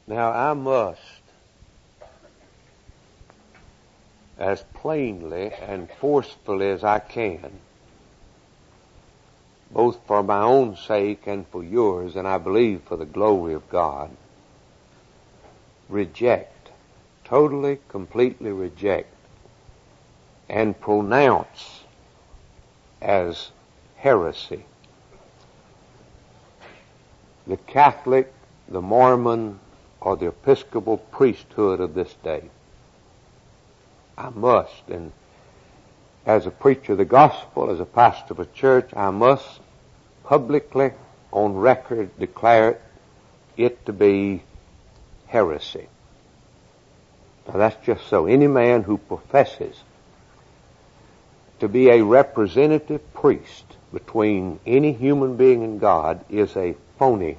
Now I must, as plainly and forcefully as I can, both for my own sake and for yours, and I believe for the glory of God, reject, totally, completely reject, and pronounce as heresy the Catholic, the Mormon, or the Episcopal priesthood of this day. I must, and as a preacher of the gospel, as a pastor of a church, I must publicly, on record, declare it to be heresy. Now that's just so. Any man who professes to be a representative priest between any human being and God is a phony.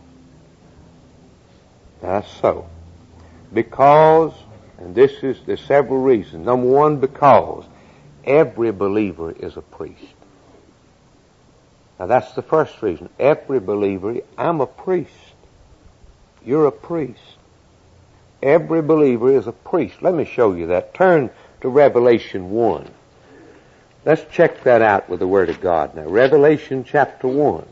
That's so. Because, and there's several reasons. Number one, because every believer is a priest. Now that's the first reason. Every believer, I'm a priest. You're a priest. Every believer is a priest. Let me show you that. Turn to Revelation 1. Let's check that out with the Word of God now. Revelation chapter 1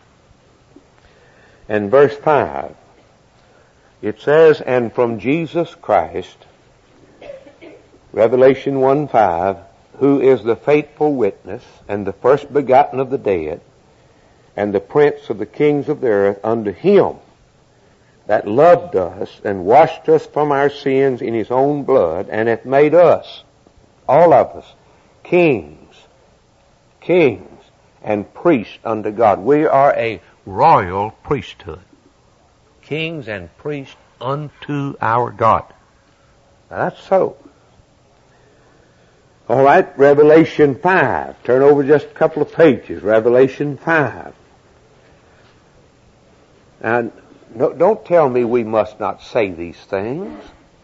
and verse 5. It says, and from Jesus Christ, Revelation 1:5, who is the faithful witness and the first begotten of the dead and the prince of the kings of the earth, unto him that loved us and washed us from our sins in his own blood, and hath made us, all of us, kings and priests unto God. We are a royal priesthood. Kings and priests unto our God. Now that's so. All right, Revelation 5. Turn over just a couple of pages. Revelation 5. And don't tell me we must not say these things,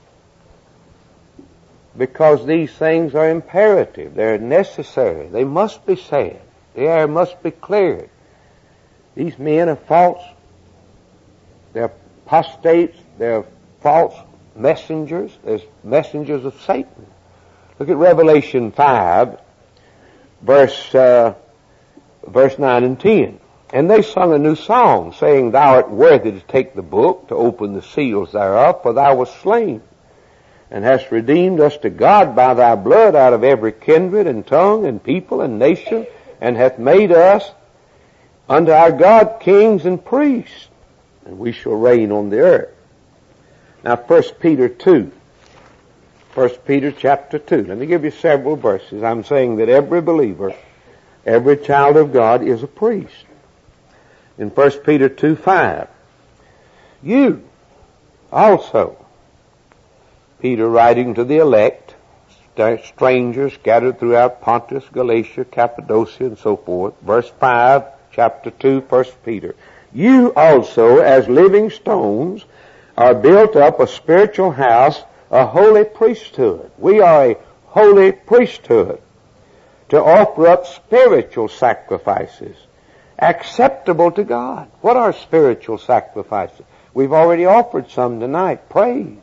because these things are imperative. They're necessary. They must be said. The air must be cleared. These men are false. They're apostates. They're false messengers. They're messengers of Satan. Look at Revelation 5, verse 9 and 10. And they sung a new song, saying, Thou art worthy to take the book, to open the seals thereof, for thou wast slain, and hast redeemed us to God by thy blood out of every kindred and tongue and people and nation, and hath made us unto our God kings and priests, and we shall reign on the earth. Now 1 Peter 2. 1 Peter chapter 2. Let me give you several verses. I'm saying that every believer, every child of God is a priest. In 1 Peter 2:5, you also, Peter writing to the elect, strangers scattered throughout Pontus, Galatia, Cappadocia, and so forth. Verse 5, chapter 2, 1 Peter. You also, as living stones, are built up a spiritual house, a holy priesthood. We are a holy priesthood to offer up spiritual sacrifices acceptable to God. What are spiritual sacrifices? We've already offered some tonight. Praise,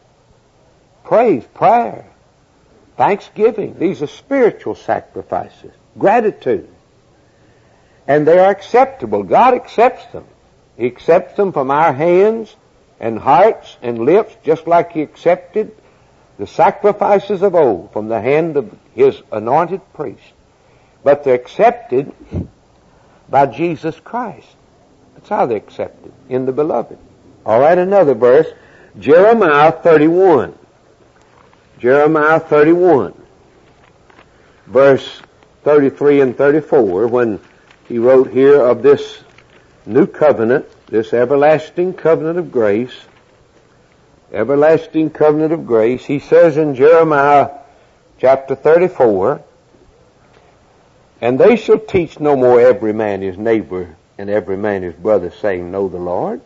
prayer, thanksgiving. These are spiritual sacrifices. Gratitude. And they are acceptable. God accepts them. He accepts them from our hands and hearts and lips, just like He accepted the sacrifices of old from the hand of His anointed priest. But they're accepted by Jesus Christ. That's how they're accepted, in the beloved. All right, another verse, Jeremiah 31. Jeremiah 31, verse 33 and 34, when he wrote here of this new covenant, this everlasting covenant of grace, he says in Jeremiah chapter 34, and they shall teach no more every man his neighbor and every man his brother, saying, Know the Lord.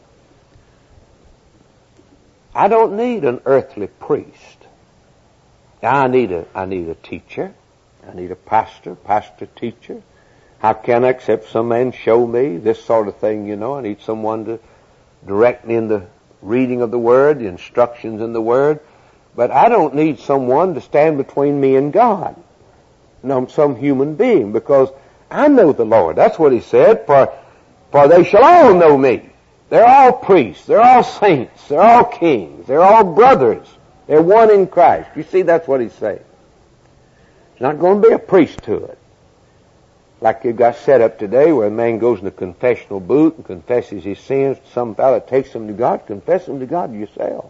I don't need an earthly priest. I need a teacher. I need a pastor, teacher. How can I, except some man show me this sort of thing, I need someone to direct me in the reading of the Word, the instructions in the Word. But I don't need someone to stand between me and God. No, some human being, because I know the Lord. That's what he said, for they shall all know me. They're all priests. They're all saints. They're all kings. They're all brothers. They're one in Christ. You see, that's what he's saying. It's not going to be a priesthood like you've got set up today, where a man goes in the confessional booth and confesses his sins. Some fellow takes them to God. Confess them to God yourself.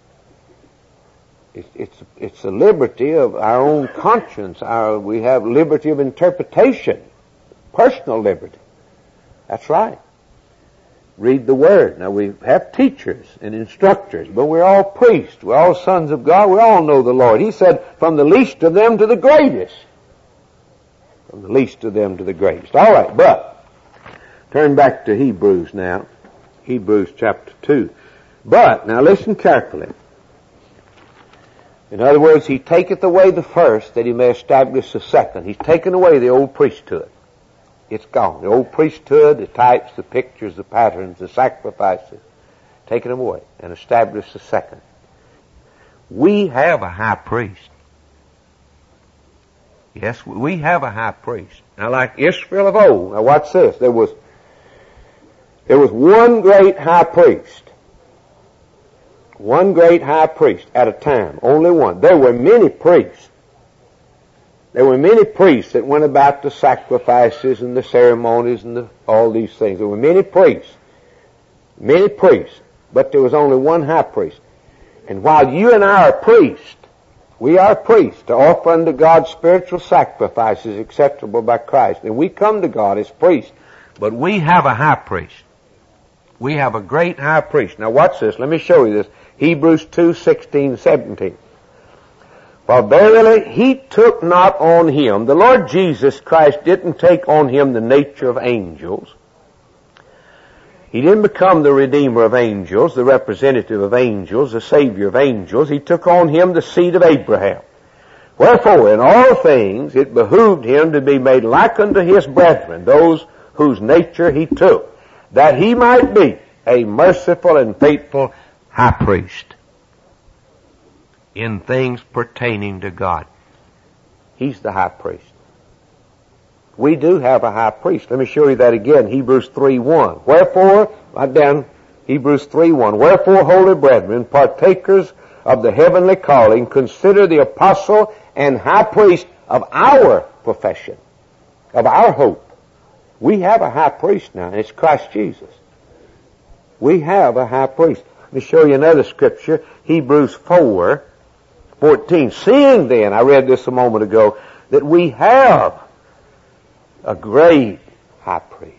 It's the liberty of our own conscience. We have liberty of interpretation, personal liberty. That's right. Read the Word. Now we have teachers and instructors, but we're all priests. We're all sons of God. We all know the Lord. He said, from the least of them to the greatest. From the least of them to the greatest. All right, but turn back to Hebrews now. Hebrews chapter 2. But, now listen carefully. In other words, he taketh away the first that he may establish the second. He's taken away the old priesthood. It's gone. The old priesthood, the types, the pictures, the patterns, the sacrifices, taken them away and established the second. We have a high priest. Yes, we have a high priest. Now, like Israel of old, now watch this. There was one great high priest. One great high priest at a time. Only one. There were many priests. There were many priests that went about the sacrifices and the ceremonies and all these things. There were many priests. Many priests. But there was only one high priest. And while you and I are priests, we are priests to offer unto God spiritual sacrifices acceptable by Christ. And we come to God as priests. But we have a high priest. We have a great high priest. Now watch this. Let me show you this. Hebrews 2:16-17. For verily he took not on him, the Lord Jesus Christ didn't take on him the nature of angels. He didn't become the Redeemer of angels, the representative of angels, the Savior of angels. He took on him the seed of Abraham. Wherefore, in all things it behooved him to be made like unto his brethren, those whose nature he took, that he might be a merciful and faithful high priest in things pertaining to God. He's the high priest. We do have a high priest. Let me show you that again. Hebrews 3:1. Wherefore, right down, Hebrews 3:1. Wherefore, holy brethren, partakers of the heavenly calling, consider the apostle and high priest of our profession, of our hope. We have a high priest now, and it's Christ Jesus. We have a high priest. Let me show you another scripture, Hebrews 4:14. Seeing then, I read this a moment ago, that we have a great high priest.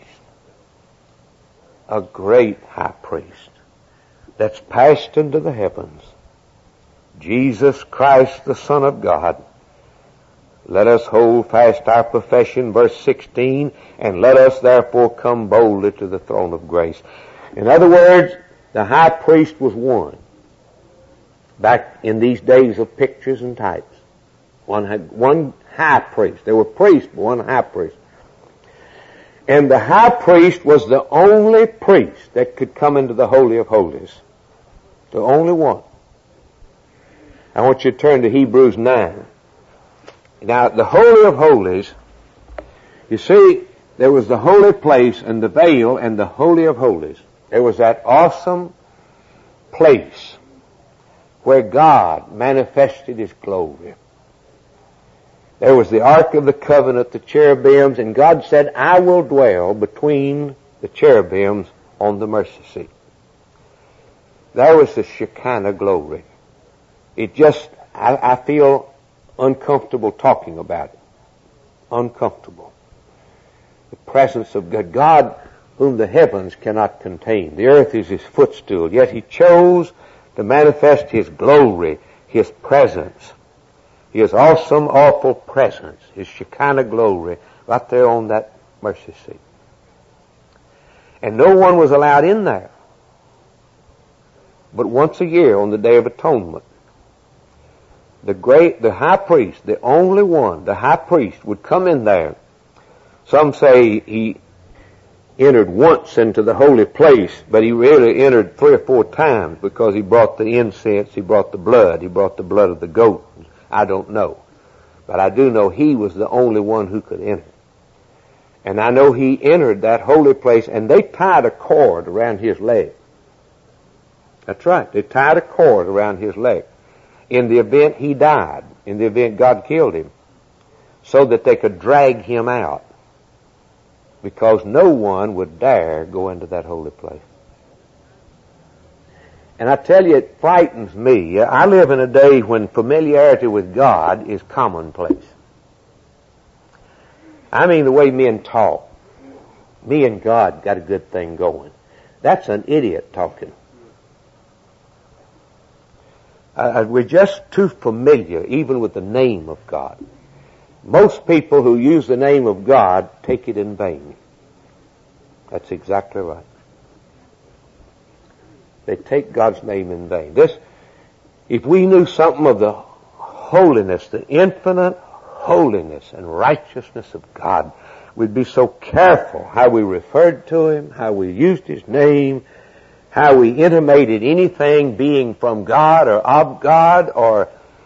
A great high priest that's passed into the heavens. Jesus Christ, the Son of God. Let us hold fast our profession, verse 16, and let us therefore come boldly to the throne of grace. In other words, the high priest was one. Back in these days of pictures and types. One high priest. There were priests, but one high priest. And the high priest was the only priest that could come into the Holy of Holies. The only one. I want you to turn to Hebrews 9. Now, the Holy of Holies, you see, there was the holy place and the veil and the Holy of Holies. There was that awesome place where God manifested His glory. There was the Ark of the Covenant, the cherubims, and God said, I will dwell between the cherubims on the mercy seat. There was the Shekinah glory. It just, I feel uncomfortable talking about it. Uncomfortable. The presence of God. God whom the heavens cannot contain. The earth is His footstool. Yet He chose to manifest His glory, His presence. His awesome, awful presence, His Shekinah glory, right there on that mercy seat. And no one was allowed in there. But once a year on the Day of Atonement, the high priest, the only one, the high priest would come in there. Some say he entered once into the holy place, but he really entered 3 or 4 times because he brought the incense, he brought the blood of the goat. I don't know. But I do know he was the only one who could enter. And I know he entered that holy place, and they tied a cord around his leg. That's right. They tied a cord around his leg. In the event he died, in the event God killed him, so that they could drag him out. Because no one would dare go into that holy place. And I tell you, it frightens me. I live in a day when familiarity with God is commonplace. I mean the way men talk. Me and God got a good thing going. That's an idiot talking. We're just too familiar, even with the name of God. Most people who use the name of God take it in vain. That's exactly right. They take God's name in vain. If we knew something of the holiness, the infinite holiness and righteousness of God, we'd be so careful how we referred to Him, how we used His name, how we intimated anything being from God or of God or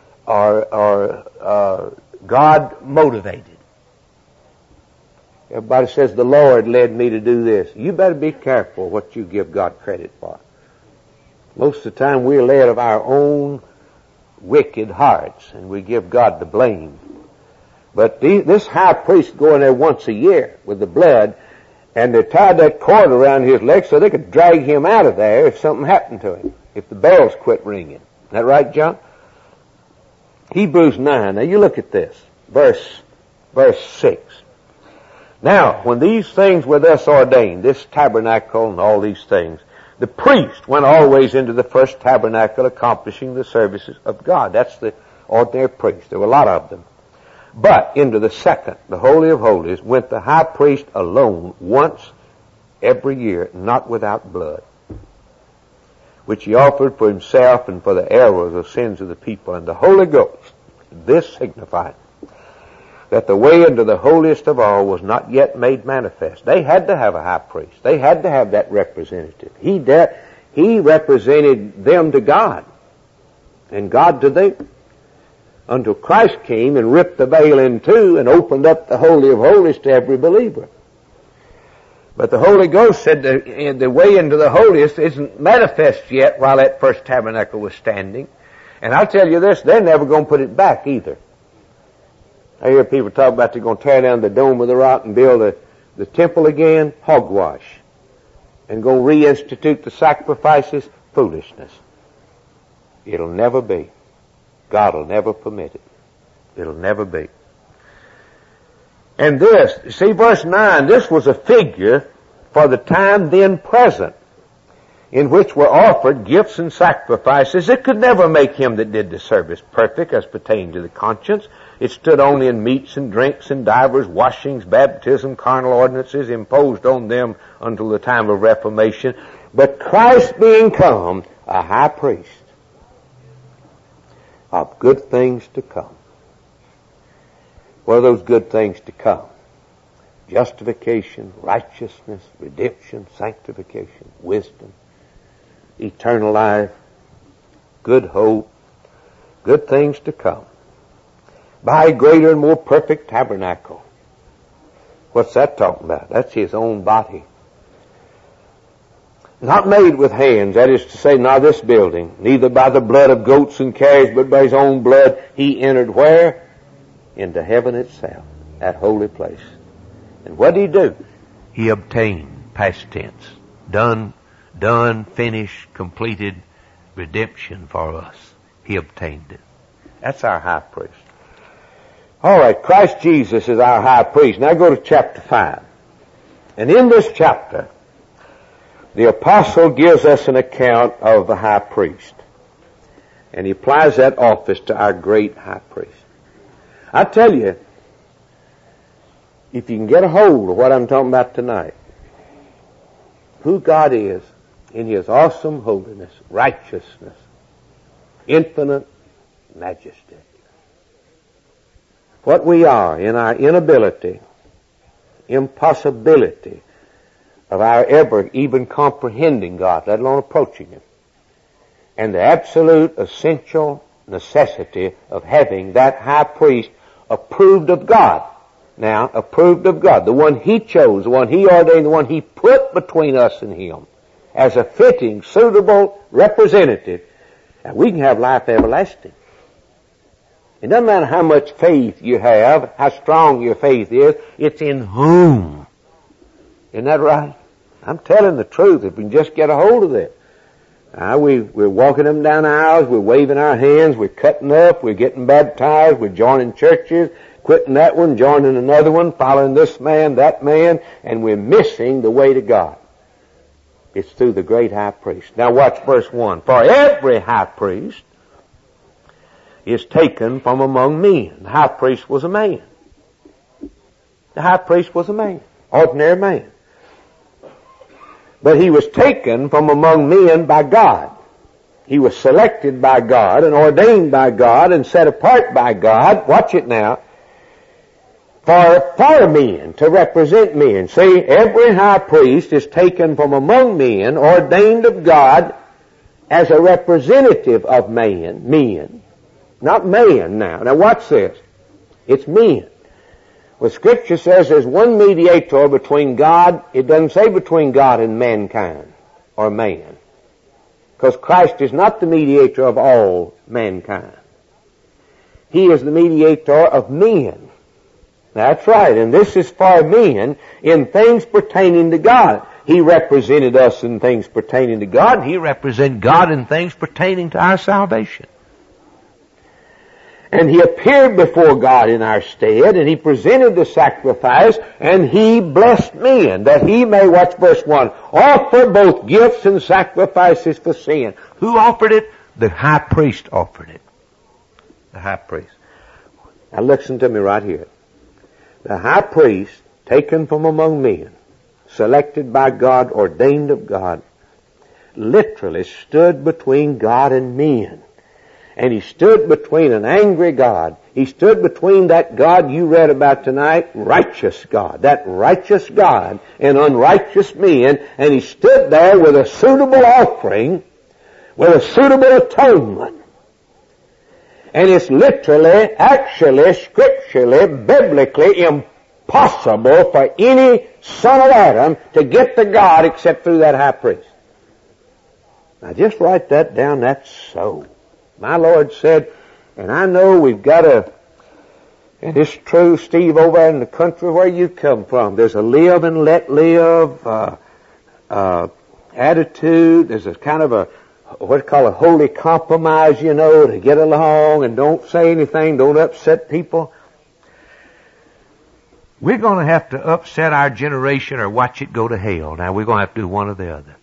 God motivated. Everybody says, the Lord led me to do this. You better be careful what you give God credit for. Most of the time we're led of our own wicked hearts, and we give God the blame. But this high priest going there once a year with the blood, and they tied that cord around his leg so they could drag him out of there if something happened to him, if the bells quit ringing. Is that right, John? Hebrews 9. Now you look at this. Verse 6. Now, when these things were thus ordained, this tabernacle and all these things, the priest went always into the first tabernacle accomplishing the services of God. That's the ordinary priest. There were a lot of them. But into the second, the Holy of Holies, went the high priest alone once every year, not without blood, which he offered for himself and for the errors of sins of the people. And the Holy Ghost, this signified that the way into the holiest of all was not yet made manifest. They had to have a high priest. They had to have that representative. He represented them to God, and God to them, until Christ came and ripped the veil in two and opened up the Holy of Holies to every believer. But the Holy Ghost said the way into the holiest isn't manifest yet while that first tabernacle was standing. And I'll tell you this, they're never going to put it back either. I hear people talk about they're going to tear down the Dome of the Rock and build the temple again. Hogwash. And go reinstitute the sacrifices. Foolishness. It'll never be. God will never permit it. It'll never be. And this, see verse 9, this was a figure for the time then present, in which were offered gifts and sacrifices. It could never make him that did the service perfect as pertained to the conscience. It stood only in meats and drinks and divers washings, baptism, carnal ordinances imposed on them until the time of Reformation. But Christ being come, a high priest of good things to come. What are those good things to come? Justification, righteousness, redemption, sanctification, wisdom, eternal life, good hope, good things to come. By a greater and more perfect tabernacle. What's that talking about? That's his own body. Not made with hands, that is to say, not this building, neither by the blood of goats and calves, but by his own blood he entered where? Into heaven itself, that holy place. And what did he do? He obtained, past tense, done, finished, completed redemption for us. He obtained it. That's our high priest. All right, Christ Jesus is our high priest. Now go to chapter 5. And in this chapter, the apostle gives us an account of the high priest. And he applies that office to our great high priest. I tell you, if you can get a hold of what I'm talking about tonight, who God is in his awesome holiness, righteousness, infinite majesty. What we are in our inability, impossibility of our ever even comprehending God, let alone approaching Him. And the absolute essential necessity of having that high priest approved of God. Now, approved of God. The one He chose, the one He ordained, the one He put between us and Him as a fitting, suitable representative. And we can have life everlasting. It doesn't matter how much faith you have, how strong your faith is, it's in whom. Isn't that right? I'm telling the truth if we can just get a hold of it. We're walking them down aisles, we're waving our hands, we're cutting up, we're getting baptized, we're joining churches, quitting that one, joining another one, following this man, that man, and we're missing the way to God. It's through the great high priest. Now watch verse 1. For every high priest is taken from among men. The high priest was a man. The high priest was a man. Ordinary man. But he was taken from among men by God. He was selected by God and ordained by God and set apart by God. Watch it now. For men, to represent men. See, every high priest is taken from among men, ordained of God as a representative of men. Not man now. Now watch this. It's men. Well, Scripture says there's one mediator between God. It doesn't say between God and mankind or man. Because Christ is not the mediator of all mankind. He is the mediator of men. That's right. And this is for men in things pertaining to God. He represented us in things pertaining to God. He represented God in things pertaining to our salvation. And He appeared before God in our stead, and He presented the sacrifice, and He blessed men, that He may, watch verse 1, offer both gifts and sacrifices for sin. Who offered it? The high priest offered it. The high priest. Now listen to me right here. The high priest, taken from among men, selected by God, ordained of God, literally stood between God and men. And He stood between an angry God. He stood between that God you read about tonight, righteous God. That righteous God and unrighteous men. And He stood there with a suitable offering, with a suitable atonement. And it's literally, actually, scripturally, biblically impossible for any son of Adam to get to God except through that high priest. Now just write that down. That's so. My Lord said, and I know we've got to, and it's true, Steve, over in the country where you come from, there's a live and let live attitude. There's a kind of a, what's called a holy compromise, to get along and don't say anything, don't upset people. We're going to have to upset our generation or watch it go to hell. Now we're going to have to do one or the other.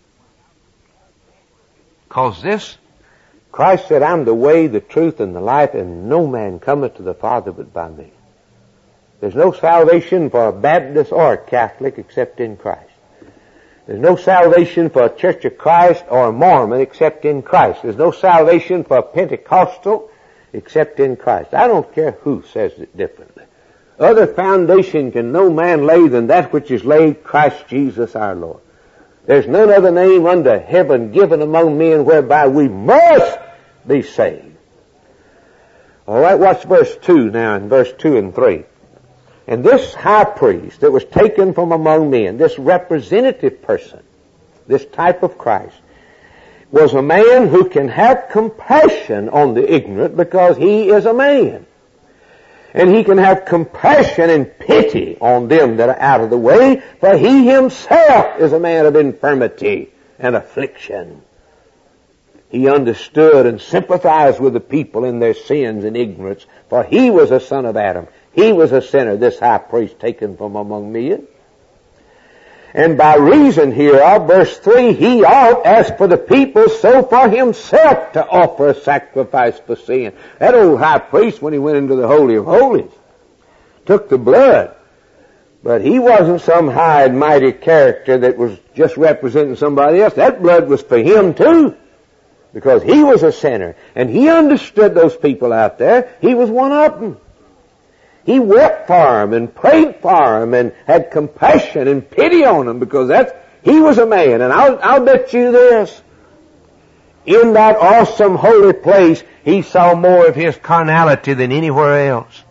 Because Christ said, I'm the way, the truth, and the life, and no man cometh to the Father but by me. There's no salvation for a Baptist or a Catholic except in Christ. There's no salvation for a Church of Christ or a Mormon except in Christ. There's no salvation for a Pentecostal except in Christ. I don't care who says it differently. Other foundation can no man lay than that which is laid, Christ Jesus our Lord. There's none other name under heaven given among men whereby we must be saved. All right, watch verse 2 now, in verse 2 and 3. And this high priest that was taken from among men, this representative person, this type of Christ, was a man who can have compassion on the ignorant because he is a man. And he can have compassion and pity on them that are out of the way, for he himself is a man of infirmity and affliction. He understood and sympathized with the people in their sins and ignorance, for he was a son of Adam. He was a sinner, this high priest taken from among men. And by reason hereof, verse 3, he ought, as for the people, so for himself to offer a sacrifice for sin. That old high priest, when he went into the Holy of Holies, took the blood. But he wasn't some high and mighty character that was just representing somebody else. That blood was for him too, because he was a sinner. And he understood those people out there. He was one of them. He wept for them and prayed for them and had compassion and pity on them, because He was a man, and I'll bet you this. In that awesome holy place, he saw more of his carnality than anywhere else.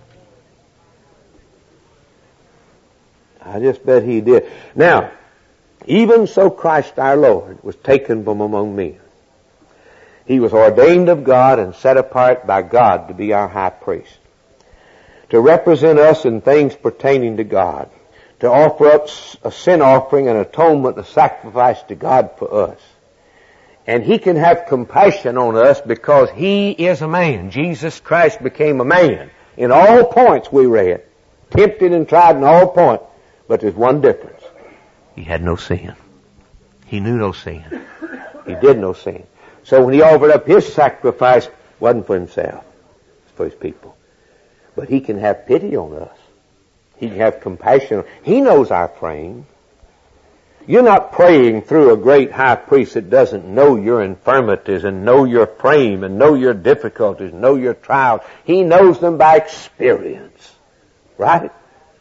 I just bet he did. Now, even so Christ our Lord was taken from among men. He was ordained of God and set apart by God to be our high priest, to represent us in things pertaining to God, to offer up a sin offering, an atonement, a sacrifice to God for us. And he can have compassion on us because he is a man. Jesus Christ became a man. In all points we read. Tempted and tried in all points. But there's one difference. He had no sin. He knew no sin. He did no sin. So when he offered up his sacrifice, it wasn't for himself. It's for his people. But he can have pity on us. He can have compassion. He knows our frame. You're not praying through a great high priest that doesn't know your infirmities and know your frame and know your difficulties, know your trials. He knows them by experience. Right?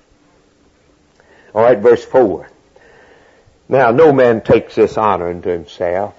All right, verse 4. Now, no man takes this honor unto himself.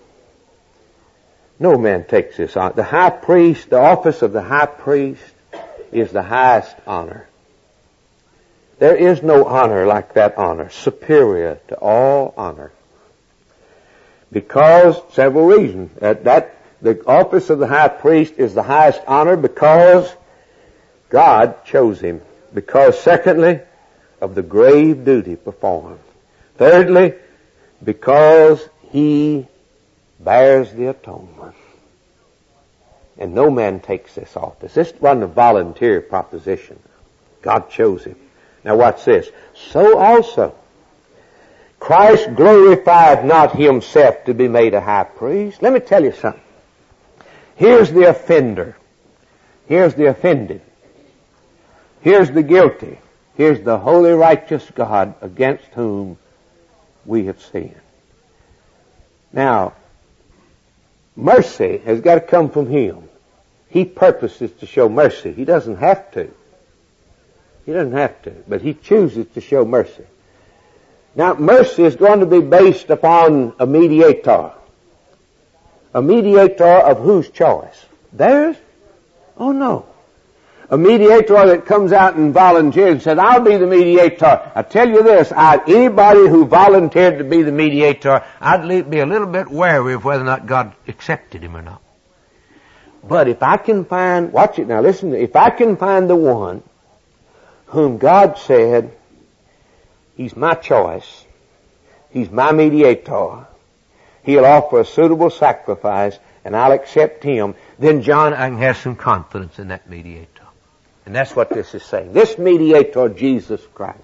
No man takes this honor. The high priest, the office of the high priest is the highest honor. There is no honor like that honor, superior to all honor. Because, several reasons. The office of the high priest is the highest honor because God chose him. Because, secondly, of the grave duty performed. Thirdly, because he bears the atonement. And no man takes this office. This wasn't a volunteer proposition. God chose him. Now watch this. So also, Christ glorified not himself to be made a high priest. Let me tell you something. Here's the offender. Here's the offended. Here's the guilty. Here's the holy righteous God against whom we have sinned. Now, mercy has got to come from him. He purposes to show mercy. He doesn't have to. He doesn't have to, but he chooses to show mercy. Now, mercy is going to be based upon a mediator. A mediator of whose choice? Theirs? Oh, no. A mediator that comes out and volunteers and says, I'll be the mediator. I tell you this, anybody who volunteered to be the mediator, I'd be a little bit wary of whether or not God accepted him or not. But if I can find, watch it now, listen, if I can find the one whom God said, he's my choice, he's my mediator, he'll offer a suitable sacrifice, and I'll accept him, then John, I can have some confidence in that mediator. And that's what this is saying. This mediator, Jesus Christ.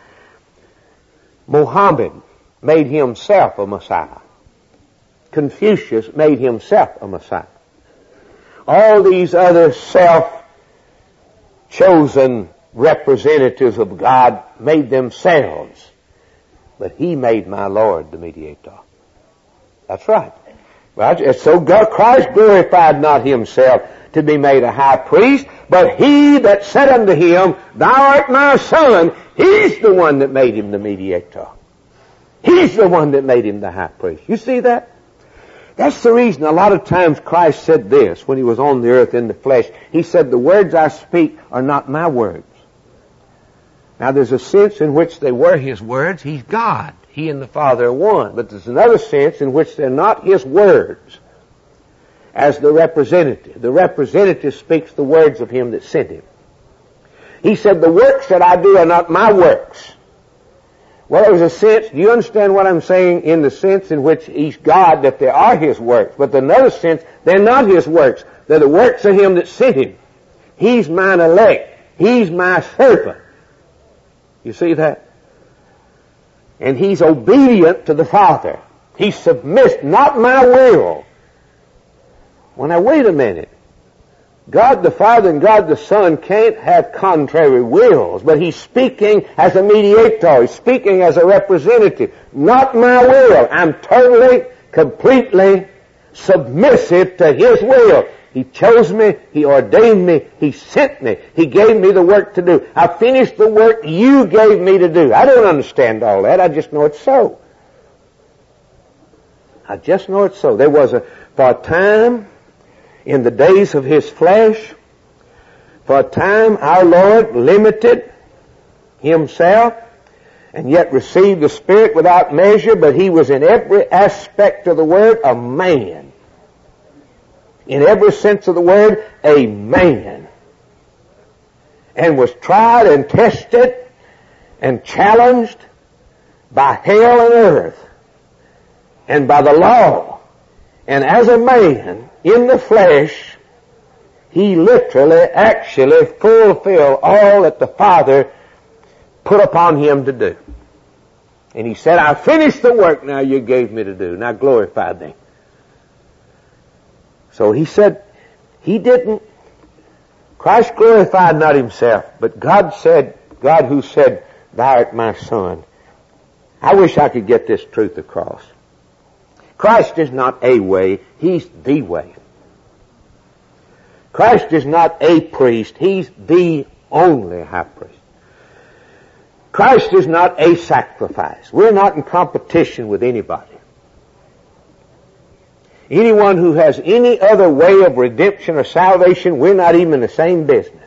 Muhammad made himself a Messiah. Confucius made himself a Messiah. All these other self-chosen representatives of God made themselves. But he made my Lord the mediator. That's right. So God, Christ glorified not himself to be made a high priest, but he that said unto him, Thou art my son, he's the one that made him the mediator. He's the one that made him the high priest. You see that? That's the reason a lot of times Christ said this when he was on the earth in the flesh. He said, the words I speak are not my words. Now there's a sense in which they were his words. He's God. He and the Father are one. But there's another sense in which they're not his words as the representative. The representative speaks the words of him that sent him. He said, the works that I do are not my works. Well, there's a sense, do you understand what I'm saying? In the sense in which he's God, that they are his works. But in another sense, they're not his works. They're the works of him that sent him. He's mine elect. He's my servant. You see that? And he's obedient to the Father. He submits, not my will. Well, now wait a minute. God the Father and God the Son can't have contrary wills, but he's speaking as a mediator. He's speaking as a representative. Not my will. I'm totally, completely submissive to his will. He chose me. He ordained me. He sent me. He gave me the work to do. I finished the work you gave me to do. I don't understand all that. I just know it's so. I just know it's so. There was for a time in the days of His flesh, for a time our Lord limited Himself and yet received the Spirit without measure, but He was in every aspect of the word a man. In every sense of the word, a man. And was tried and tested and challenged by hell and earth and by the law. And as a man in the flesh, He literally, actually fulfilled all that the Father put upon Him to do. And He said, I finished the work now you gave me to do. Now glorify Thee. So He said, Christ glorified not Himself, but God who said, Thou art my Son. I wish I could get this truth across. Christ is not a way, He's the way. Christ is not a priest, He's the only high priest. Christ is not a sacrifice. We're not in competition with anybody. Anyone who has any other way of redemption or salvation, we're not even in the same business.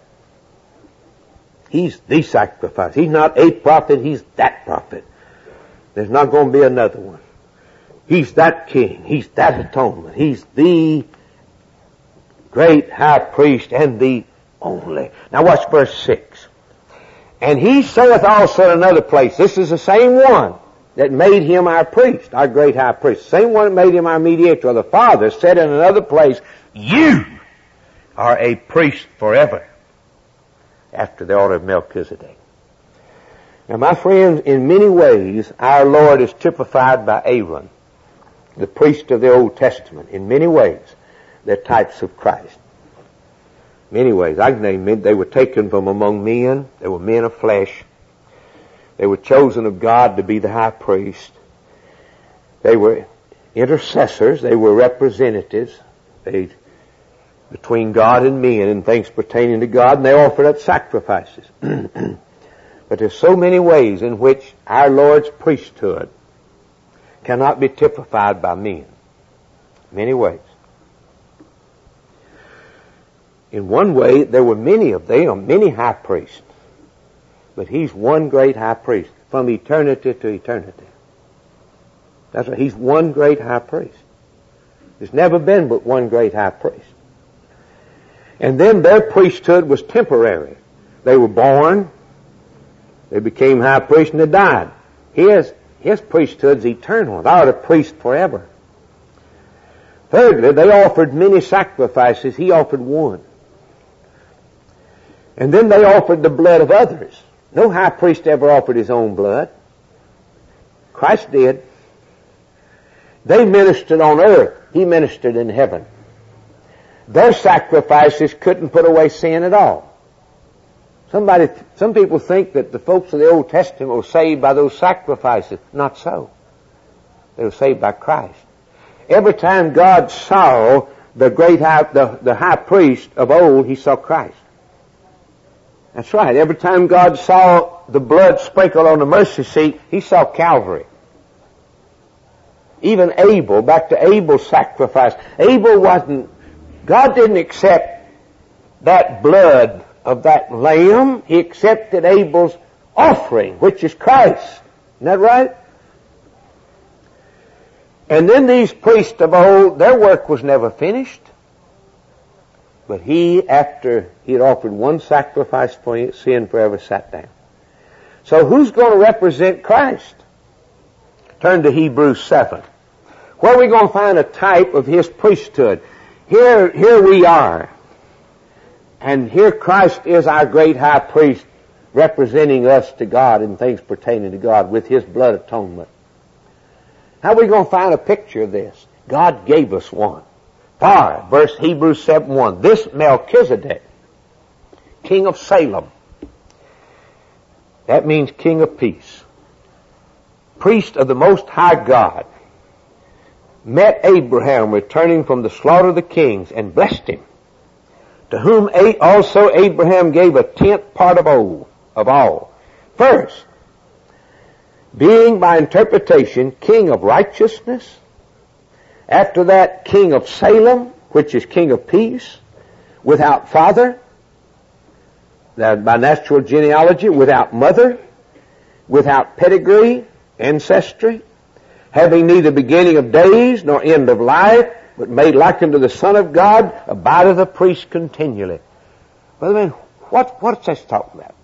He's the sacrifice. He's not a prophet, He's that prophet. There's not going to be another one. He's that king. He's that atonement. He's the great high priest and the only. Now watch verse 6. And He saith also in another place, this is the same one that made Him our priest, our great high priest. Same one that made Him our mediator. The Father said in another place, You are a priest forever, after the order of Melchizedek. Now my friends, in many ways, our Lord is typified by Aaron, the priest of the Old Testament. In many ways, they're types of Christ. Many ways. I can name many. They were taken from among men. They were men of flesh. They were chosen of God to be the high priest. They were intercessors. They were representatives between God and men in things pertaining to God, and they offered up sacrifices. But there's so many ways in which our Lord's priesthood cannot be typified by men. Many ways. In one way, there were many high priests. But He's one great high priest from eternity to eternity. That's right. He's one great high priest. There's never been but one great high priest. And then their priesthood was temporary. They were born, they became high priests, and they died. His priesthood's eternal. Thou art a priest forever. Thirdly, they offered many sacrifices. He offered one. And then they offered the blood of others. No high priest ever offered his own blood. Christ did. They ministered on earth. He ministered in heaven. Their sacrifices couldn't put away sin at all. Some people think that the folks of the Old Testament were saved by those sacrifices. Not so. They were saved by Christ. Every time God saw the high priest of old, He saw Christ. That's right. Every time God saw the blood sprinkled on the mercy seat, He saw Calvary. Even Abel, back to Abel's sacrifice. God didn't accept that blood of that lamb. He accepted Abel's offering, which is Christ. Isn't that right? And then these priests of old, their work was never finished. But He, after He had offered one sacrifice for sin forever, sat down. So who's going to represent Christ? Turn to Hebrews 7. Where are we going to find a type of His priesthood? Here we are. And here Christ is our great high priest, representing us to God in things pertaining to God with His blood atonement. How are we going to find a picture of this? God gave us one. For, Hebrews 7:1, this Melchizedek, king of Salem, that means king of peace, priest of the Most High God, met Abraham returning from the slaughter of the kings and blessed him, to whom also Abraham gave a tenth part of all. First, being by interpretation king of righteousness After that, king of Salem, which is king of peace, without father, that by natural genealogy, without mother, without pedigree, ancestry, having neither beginning of days nor end of life, but made like unto the Son of God, abideth a priest continually. Brother man, what's this talking about?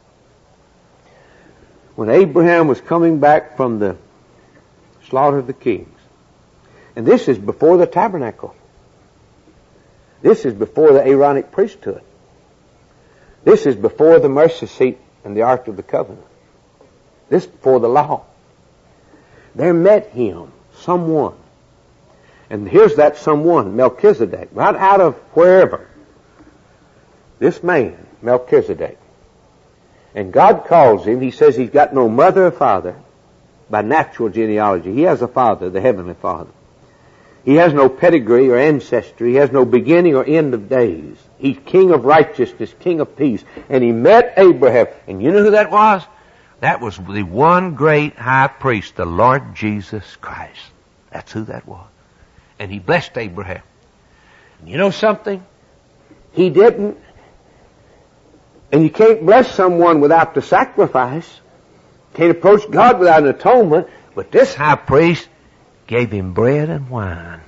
When Abraham was coming back from the slaughter of the kings, and this is before the tabernacle. This is before the Aaronic priesthood. This is before the mercy seat and the Ark of the Covenant. This is before the law. There met him someone. And here's that someone, Melchizedek, right out of wherever. This man, Melchizedek. And God calls him, he says he's got no mother or father by natural genealogy. He has a father, the Heavenly Father. He has no pedigree or ancestry. He has no beginning or end of days. He's king of righteousness, king of peace. And he met Abraham. And you know who that was? That was the one great high priest, the Lord Jesus Christ. That's who that was. And he blessed Abraham. And you know something? He didn't. And you can't bless someone without the sacrifice. Can't approach God without an atonement. But this high priest gave him bread and wine.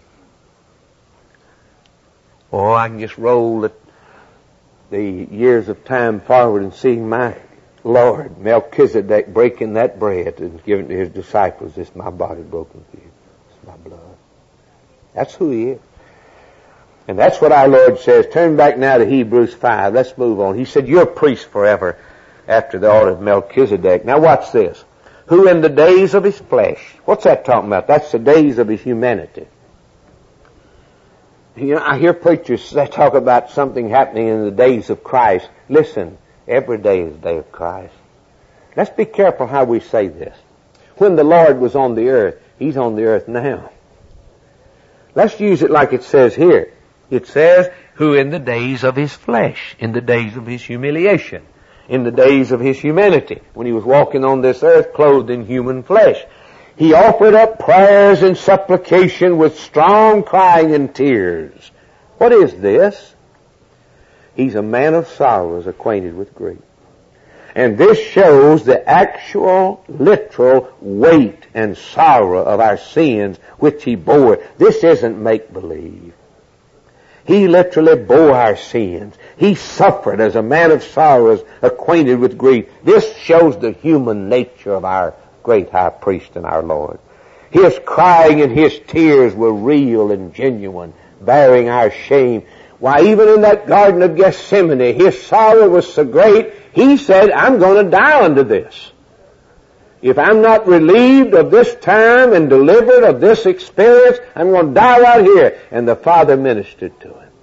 Oh, I can just roll the years of time forward and see my Lord Melchizedek breaking that bread and giving it to his disciples. This is my body broken for you. This is my blood. That's who he is. And that's what our Lord says. Turn back now to Hebrews 5. Let's move on. He said, you're a priest forever after the order of Melchizedek. Now watch this. Who in the days of his flesh. What's that talking about? That's the days of his humanity. You know, I hear preachers that talk about something happening in the days of Christ. Listen, every day is the day of Christ. Let's be careful how we say this. When the Lord was on the earth, he's on the earth now. Let's use it like it says here. It says, who in the days of his flesh, in the days of his humiliation, in the days of his humanity, when he was walking on this earth clothed in human flesh, he offered up prayers and supplication with strong crying and tears. What is this? He's a man of sorrows, acquainted with grief. And this shows the actual, literal weight and sorrow of our sins which he bore. This isn't make-believe. He literally bore our sins. He suffered as a man of sorrows, acquainted with grief. This shows the human nature of our great high priest and our Lord. His crying and his tears were real and genuine, bearing our shame. Why, even in that Garden of Gethsemane, his sorrow was so great, he said, I'm going to die unto this. If I'm not relieved of this time and delivered of this experience, I'm going to die right here. And the Father ministered to him.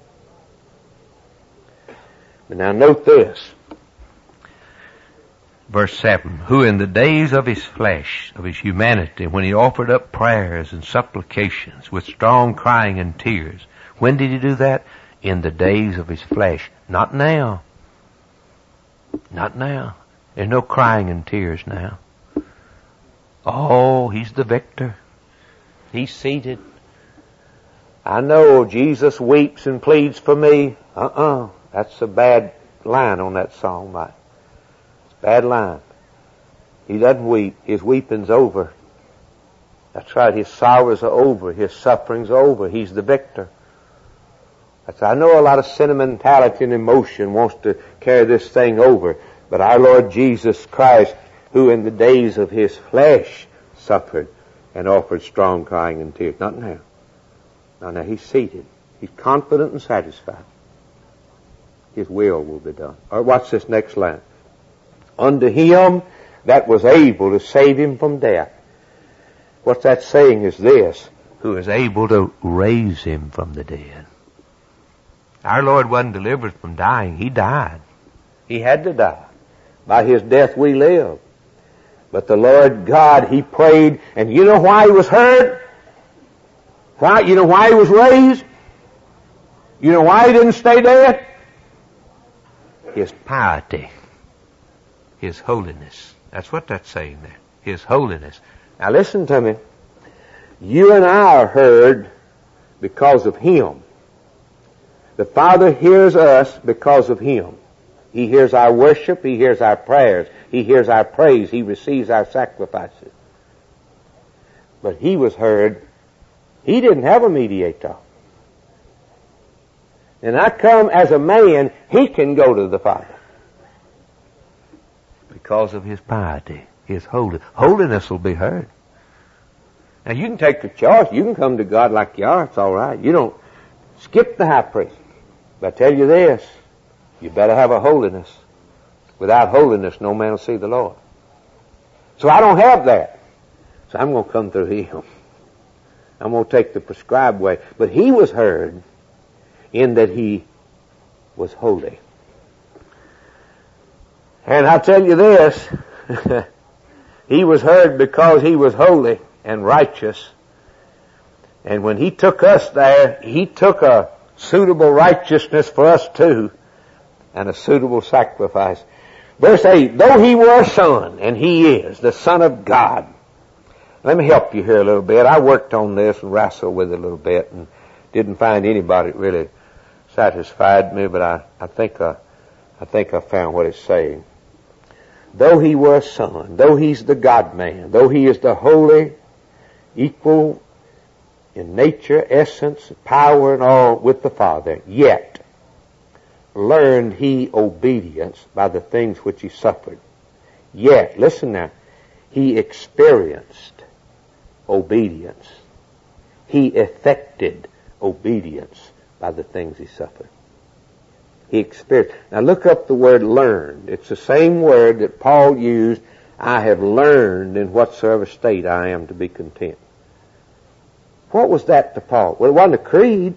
But now note this. Verse 7, who in the days of his flesh, of his humanity, when he offered up prayers and supplications with strong crying and tears. When did he do that? In the days of his flesh. Not now. Not now. There's no crying and tears now. Oh, he's the victor. He's seated. I know Jesus weeps and pleads for me. That's a bad line on that song, Mike. It's a bad line. He doesn't weep. His weeping's over. That's right. His sorrows are over. His suffering's over. He's the victor. I know a lot of sentimentality and emotion wants to carry this thing over, but our Lord Jesus Christ, who in the days of his flesh suffered and offered strong crying and tears. Not now. Not now. He's seated. He's confident and satisfied. His will be done. All right, watch this next line. Unto him that was able to save him from death. What that's saying is this, who is able to raise him from the dead. Our Lord wasn't delivered from dying. He died. He had to die. By his death we live. But the Lord God, he prayed, and you know why he was heard? Why? You know why he was raised? You know why he didn't stay dead? His piety. His holiness. That's what that's saying there. His holiness. Now listen to me. You and I are heard because of Him. The Father hears us because of Him. He hears our worship. He hears our prayers. He hears our praise. He receives our sacrifices. But He was heard. He didn't have a mediator. And I come as a man, He can go to the Father. Because of His piety, His holiness will be heard. Now you can take the choice. You can come to God like you are. It's all right. You don't skip the high priest. But I tell you this, you better have a holiness. Without holiness, no man will see the Lord. So I don't have that. So I'm going to come through Him. I'm going to take the prescribed way. But He was heard in that He was holy. And I tell you this, He was heard because He was holy and righteous. And when He took us there, He took a suitable righteousness for us too, and a suitable sacrifice. Verse 8, though He were a son, and He is the Son of God. Let me help you here a little bit. I worked on this and wrestled with it a little bit and didn't find anybody that really satisfied me, but I think I found what it's saying. Though He were a son, though He's the God-man, though He is the holy, equal in nature, essence, power, and all with the Father, yet learned He obedience by the things which He suffered. Yet, listen now, He experienced obedience. He effected obedience by the things He suffered. He experienced. Now look up the word learned. It's the same word that Paul used, I have learned in whatsoever state I am to be content. What was that to Paul? Well, it wasn't a creed.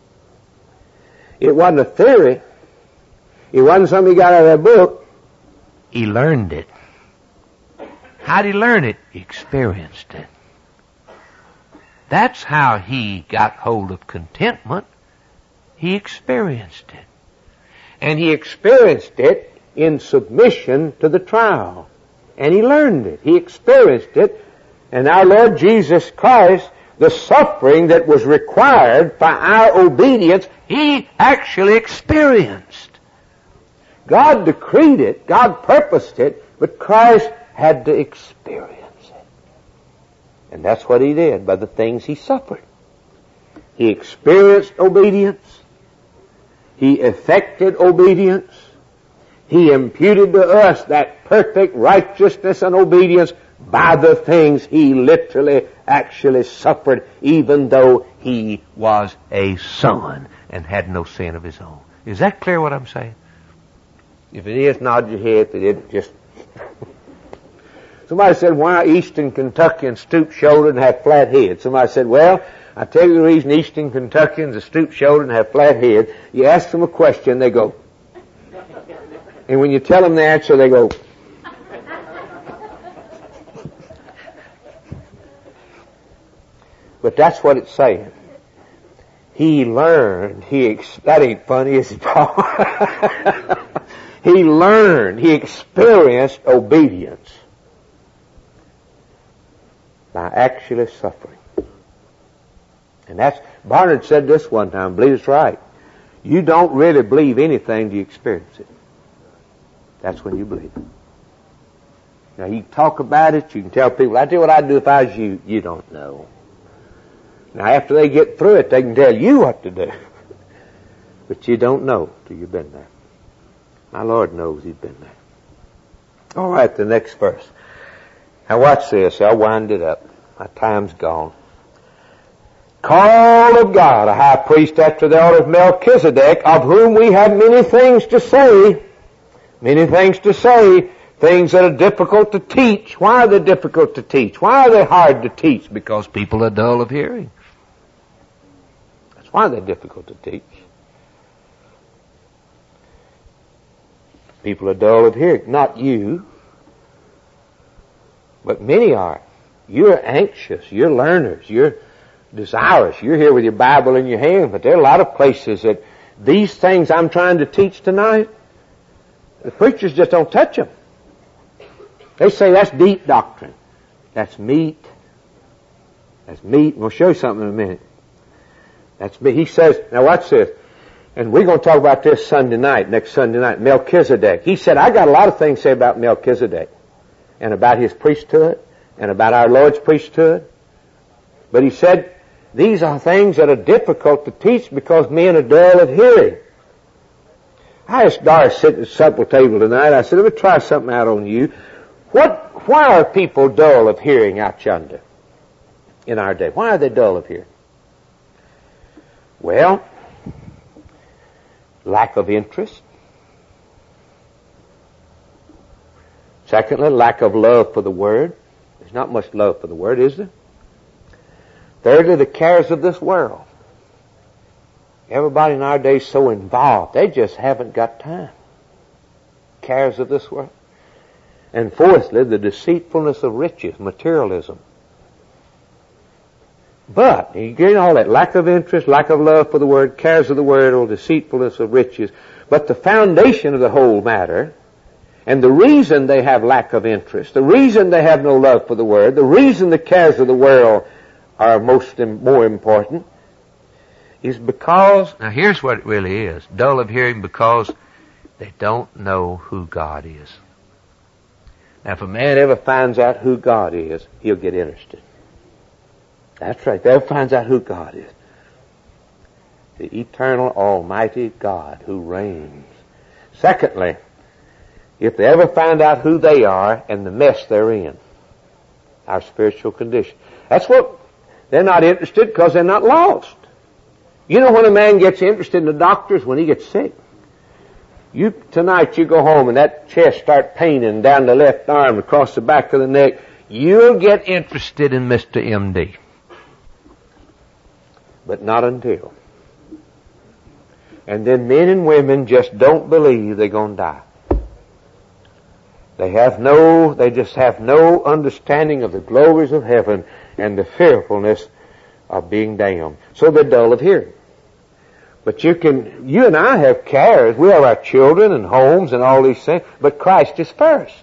It wasn't a theory. It wasn't something he got out of a book. He learned it. How did he learn it? He experienced it. That's how he got hold of contentment. He experienced it. And he experienced it in submission to the trial. And he learned it. He experienced it. And our Lord Jesus Christ, the suffering that was required for our obedience, He actually experienced. God decreed it, God purposed it, but Christ had to experience it. And that's what He did by the things He suffered. He experienced obedience. He effected obedience. He imputed to us that perfect righteousness and obedience by the things He literally, actually suffered, even though He was a son and had no sin of His own. Is that clear what I'm saying? If it is, nod your head. If it isn't, just... Somebody said, why are Eastern Kentuckians stoop-shouldered and have flat heads? Somebody said, well, I tell you the reason Eastern Kentuckians are stoop-shouldered and have flat heads. You ask them a question, they go. And when you tell them the answer, they go. But that's what it's saying. He learned, that ain't funny, is it, Paul? He learned, he experienced obedience by actually suffering. And that's, Barnard said this one time, I believe it's right. You don't really believe anything till you experience it. That's when you believe it. Now you can talk about it, you can tell people, I tell you what I'd do if I was you. You don't know. Now after they get through it, they can tell you what to do. But you don't know till you've been there. My Lord knows He's been there. All right, the next verse. Now watch this. I'll wind it up. My time's gone. Called of God, a high priest after the order of Melchizedek, of whom we have many things to say. Many things to say. Things that are difficult to teach. Why are they difficult to teach? Why are they hard to teach? Because people are dull of hearing. That's why they're difficult to teach. People are dull of hearing. Not you, but many are. You're anxious. You're learners. You're desirous. You're here with your Bible in your hand, but there are a lot of places that these things I'm trying to teach tonight, the preachers just don't touch them. They say that's deep doctrine. That's meat. That's meat. We'll show you something in a minute. That's meat. He says, now watch this. And we're going to talk about this next Sunday night, Melchizedek. He said, I got a lot of things to say about Melchizedek and about his priesthood and about our Lord's priesthood. But he said, these are things that are difficult to teach because men are dull of hearing. I asked Doris sitting at the supper table tonight, I said, let me try something out on you. Why are people dull of hearing out yonder in our day? Why are they dull of hearing? Well, lack of interest. Secondly, lack of love for the Word. There's not much love for the Word, is there? Thirdly, the cares of this world. Everybody in our day is so involved, they just haven't got time. Cares of this world. And fourthly, the deceitfulness of riches, materialism. But, you get all that, lack of interest, lack of love for the Word, cares of the world, deceitfulness of riches. But the foundation of the whole matter, and the reason they have lack of interest, the reason they have no love for the Word, the reason the cares of the world are more important, is because, now here's what it really is, dull of hearing because they don't know who God is. Now if a man ever finds out who God is, he'll get interested. That's right. If he ever finds out who God is. The eternal, almighty God who reigns. Secondly, if they ever find out who they are and the mess they're in, our spiritual condition. That's what, they're not interested because they're not lost. You know when a man gets interested in the doctors? When he gets sick. Tonight you go home and that chest start paining down the left arm across the back of the neck. You'll get interested in Mr. MD. But not until. And then men and women just don't believe they're going to die. They just have no understanding of the glories of heaven and the fearfulness of being damned. So they're dull of hearing. But you and I have cares. We have our children and homes and all these things, but Christ is first.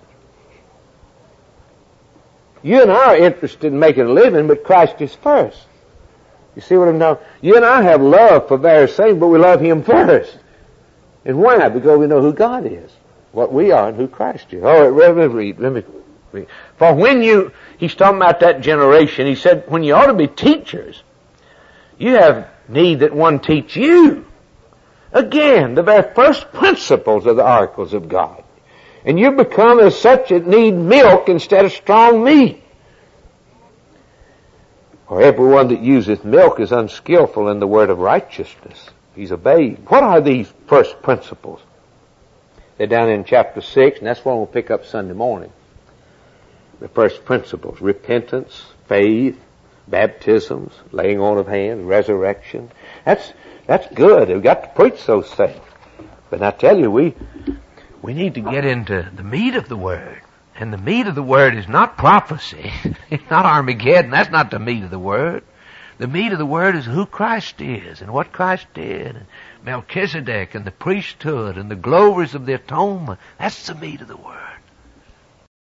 You and I are interested in making a living, but Christ is first. You see what I'm talking? You and I have love for various things, but we love Him first. And why? Because we know who God is, what we are, and who Christ is. All right, let me read. For he's talking about that generation, he said, when you ought to be teachers, you have need that one teach you. Again, the very first principles of the oracles of God. And you become as such that need milk instead of strong meat. For everyone that useth milk is unskillful in the word of righteousness. He's a babe. What are these first principles? They're down in chapter 6, and that's one we'll pick up Sunday morning. The first principles: repentance, faith, baptisms, laying on of hands, resurrection. That's good. We've got to preach those things. But I tell you, we need to get into the meat of the Word. And the meat of the Word is not prophecy. It's not Armageddon. That's not the meat of the Word. The meat of the Word is who Christ is and what Christ did. And Melchizedek and the priesthood and the glories of the atonement. That's the meat of the Word.